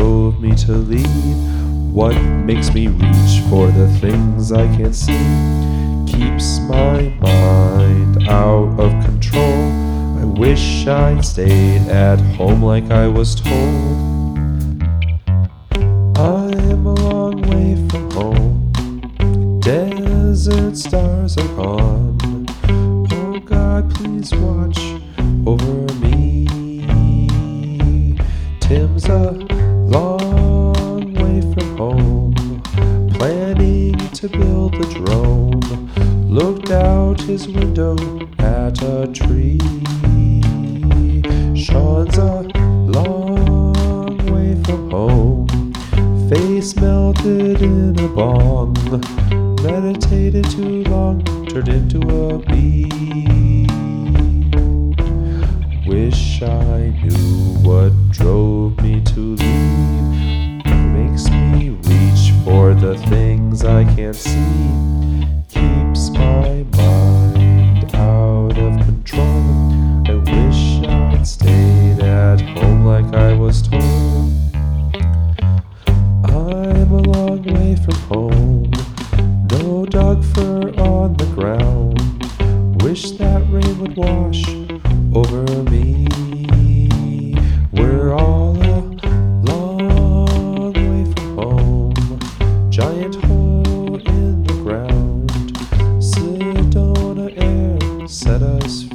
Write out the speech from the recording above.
drove me to leave? What makes me reach for the things I can't see? Keeps my mind out of control. I wish I'd stayed at home like I was told. I'm a long way from home. Desert stars are gone. Oh God, please watch over me. Tim's a long way from home, planning to build a drone. Looked out his window at a tree. Sean's a long way from home, face melted in a bong. Meditated too long, turned into a bee. Wish I knew what drove me to leave. Makes me reach for the things I can't see. Keeps my mind out of control. I wish I'd stayed at home like I was told. I'm a long way from home. No dog fur on the ground. Wish that rain would wash over me. We're all a long way from home. Giant hole in the ground. Sedona air set us free.